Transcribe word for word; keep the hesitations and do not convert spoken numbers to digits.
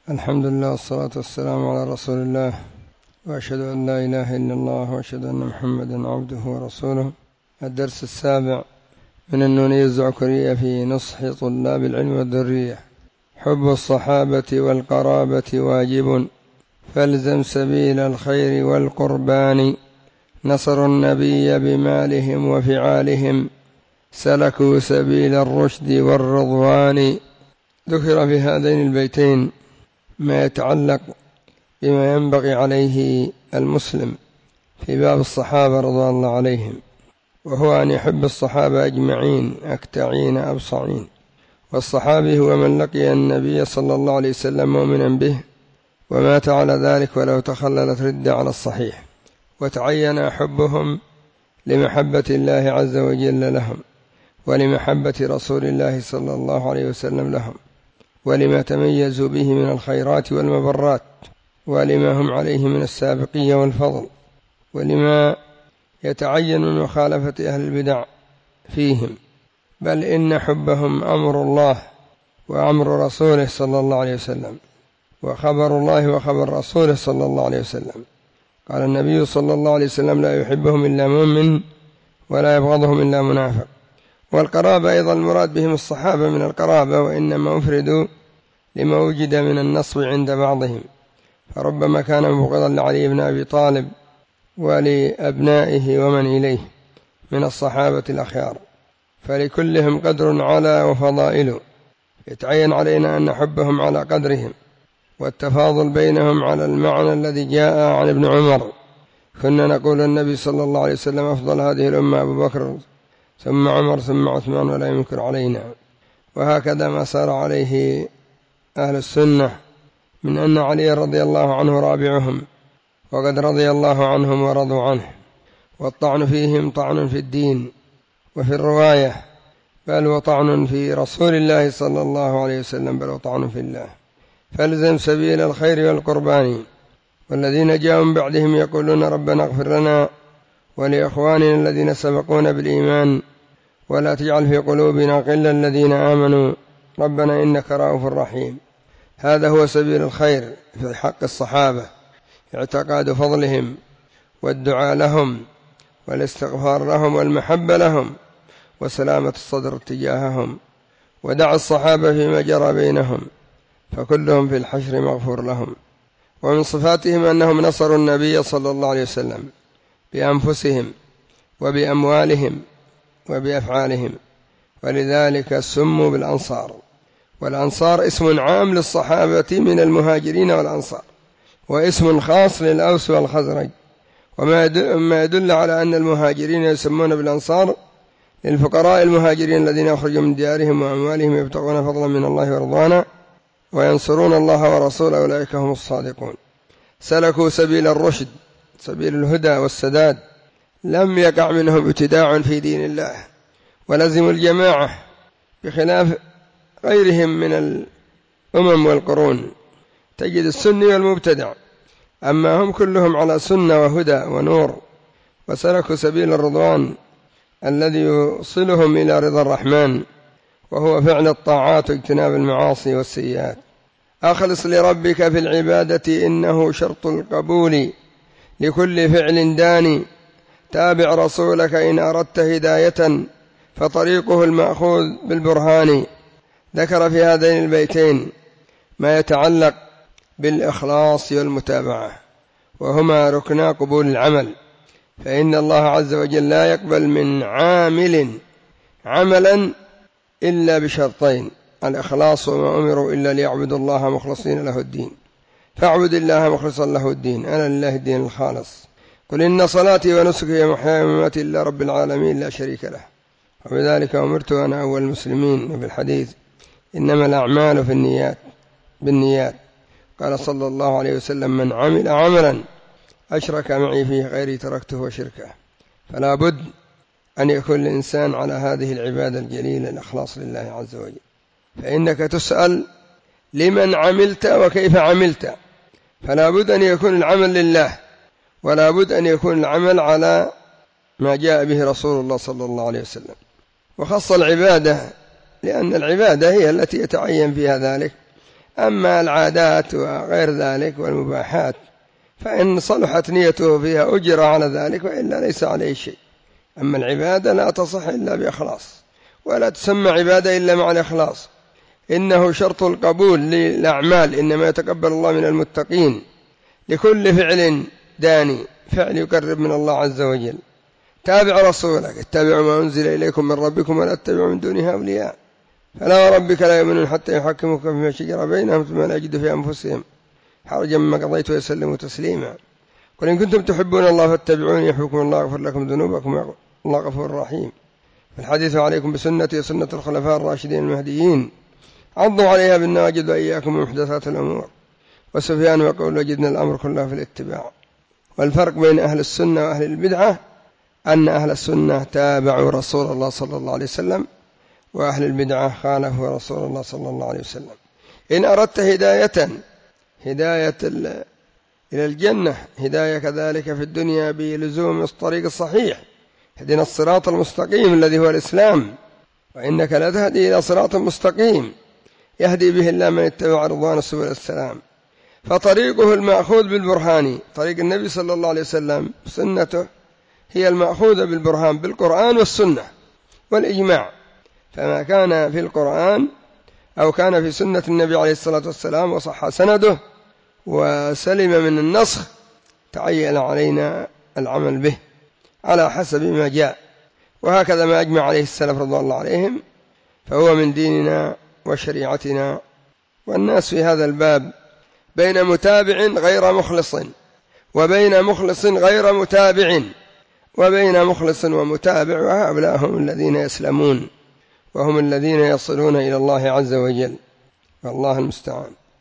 الحمد لله والصلاة والسلام على رسول الله، وأشهد أن لا إله إلا الله وأشهد أن محمدا عبده ورسوله. الدرس السابع من النونية الزعكرية في نصح طلاب العلم والذرية. حب الصحابة والقرابة واجب، فالزم سبيل الخير والقربان. نصروا النبي بمالهم وفعالهم، سلكوا سبيل الرشد والرضوان. ذكر في هذين البيتين ما يتعلق بما ينبغي عليه المسلم في باب الصحابة رضوان الله عليهم، وهو أن يحب الصحابة أجمعين أكتعين أبصعين. والصحابي هو من لقي النبي صلى الله عليه وسلم مؤمنا به ومات على ذلك ولو تخللت ردة على الصحيح، وتعين حبهم لمحبة الله عز وجل لهم، ولمحبة رسول الله صلى الله عليه وسلم لهم، ولما تميزوا به من الخيرات والمبرات، ولما هم عليه من السابقية والفضل، ولما يتعين من مخالفة أهل البدع فيهم. بل إن حبهم أمر الله وأمر رسوله صلى الله عليه وسلم، وخبر الله وخبر رسوله صلى الله عليه وسلم. قال النبي صلى الله عليه وسلم: لا يحبهم إلا مؤمن ولا يبغضهم إلا منافق. والقرابة أيضا المراد بهم الصحابة من القرابة، وإنما أفردوا لما وجد من النصب عند بعضهم، فربما كان مبغضا لعلي بن أبي طالب ولأبنائه ومن إليه من الصحابة الأخيار، فلكلهم قدر على وفضائل، يتعين علينا أن نحبهم على قدرهم، والتفاضل بينهم على المعنى الذي جاء عن ابن عمر: كنا نقول النبي صلى الله عليه وسلم أفضل هذه الأمة أبو بكر ثم عمر ثم عثمان ولا ينكر علينا. وهكذا ما سار عليه أهل السنة من أن علي رضي الله عنه رابعهم، وقد رضي الله عنهم ورضوا عنه. والطعن فيهم طعن في الدين وفي الرواية، بل وطعن في رسول الله صلى الله عليه وسلم، بل وطعن في الله. فالزم سبيل الخير والقربان. والذين جاءوا من بعدهم يقولون: ربنا اغفر لنا ولإخواننا الذين سبقونا بالإيمان ولا تجعل في قلوبنا غلا الذين آمنوا ربنا إنك رؤوف رحيم. هذا هو سبيل الخير في حق الصحابة: اعتقاد فضلهم والدعاء لهم والاستغفار لهم والمحبة لهم وسلامة الصدر تجاههم. ودع الصحابة فيما جرى بينهم، فكلهم في الحشر مغفور لهم. ومن صفاتهم أنهم نصروا النبي صلى الله عليه وسلم بأنفسهم وبأموالهم وبأفعالهم، ولذلك سموا بالأنصار. والأنصار اسم عام للصحابة من المهاجرين والأنصار، واسم خاص للأوس والخزرج. وما يدل على أن المهاجرين يسمون بالأنصار للفقراء المهاجرين الذين يخرجون من ديارهم وأموالهم يبتغون فضلا من الله ورضوانا وينصرون الله ورسوله، أولئك هم الصادقون. سلكوا سبيل الرشد، سبيل الهدى والسداد، لم يقع منهم ابتداع في دين الله، ولزموا الجماعة بخلاف غيرهم من الأمم والقرون. تجد السني والمبتدع، أما هم كلهم على سنة وهدى ونور. وسلكوا سبيل الرضوان الذي يوصلهم إلى رضا الرحمن، وهو فعل الطاعات واجتناب المعاصي والسيئات. أخلص لربك في العبادة إنه شرط القبول لكل فعل داني. تابع رسولك إن أردت هداية، فطريقه المأخوذ بالبرهان. ذكر في هذين البيتين ما يتعلق بالإخلاص والمتابعة، وهما ركنا قبول العمل. فإن الله عز وجل لا يقبل من عامل عملا إلا بشرطين: الإخلاص، وما أمروا إلا ليعبدوا الله مخلصين له الدين. فاعبد الله مخلصا له الدين، أنا لله الدين الخالص. قل إن صلاتي ونسكي ومحياي ومماتي لله رب العالمين لا شريك له، وبذلك أمرت أنا أول المسلمين. وفي الحديث: إنما الأعمال في النيات بالنيات. قال صلى الله عليه وسلم: من عمل عملا أشرك معي فيه غيري تركته وشركه. فلا بد أن يكون الإنسان على هذه العبادة الجليلة، الإخلاص لله عز وجل. فإنك تسأل لمن عملت وكيف عملت، فلا بد أن يكون العمل لله، ولا بد أن يكون العمل على ما جاء به رسول الله صلى الله عليه وسلم. وخص العبادة لأن العبادة هي التي يتعين فيها ذلك، أما العادات وغير ذلك والمباحات فإن صلحت نيته فيها أجر على ذلك، وإلا ليس عليه شيء. أما العبادة لا تصح إلا بإخلاص، ولا تسمى عبادة إلا مع الإخلاص، إنه شرط القبول للأعمال، إنما يتقبل الله من المتقين. لكل فعل داني، فعل يقرب من الله عز وجل. تابع رسولك، اتبعوا ما أنزل إليكم من ربكم ولا تتبعوا من دونه أولياء، فلا وربك لا يؤمنون حتى يحكموك فيما شجر بينهم ثم لا يجدوا في أنفسهم حرجا مما قضيت ويسلموا تسليما. قل إن كنتم تحبون الله فاتبعوني يحببكم الله يغفر لكم ذنوبكم الله غفور رحيم. فالحديث عليكم بسنتي وسنة الخلفاء الراشدين المهديين، عضوا عليها بالنواجذ وإياكم من محدثات الأمور. وسفيان يقول وجدنا الأمر كله في الاتباع. والفرق بين أهل السنة وأهل البدعة أن أهل السنة تابعوا رسول الله صلى الله عليه وسلم، وأهل البدعة خالفوا رسول الله صلى الله عليه وسلم. إن أردت هداية هداية إلى الجنة، هداية كذلك في الدنيا بلزوم الطريق الصحيح، اهدنا الصراط المستقيم الذي هو الإسلام، وإنك لا تهدي إلى صراط مستقيم يهدي به الله من اتبع رضوان سبل السلام. فطريقه المأخوذ بالبرهان، طريق النبي صلى الله عليه وسلم سنته هي المأخوذة بالبرهان بالقرآن والسنة والإجماع. فما كان في القرآن أو كان في سنة النبي عليه الصلاة والسلام وصح سنده وسلم من النسخ تعين علينا العمل به على حسب ما جاء، وهكذا ما أجمع عليه السلف رضوان الله عليهم فهو من ديننا وشريعتنا. والناس في هذا الباب بين متابع غير مخلص، وبين مخلص غير متابع، وبين مخلص ومتابع، وهؤلاء هم الذين يسلمون، وهم الذين يصلون إلى الله عز وجل، والله المستعان.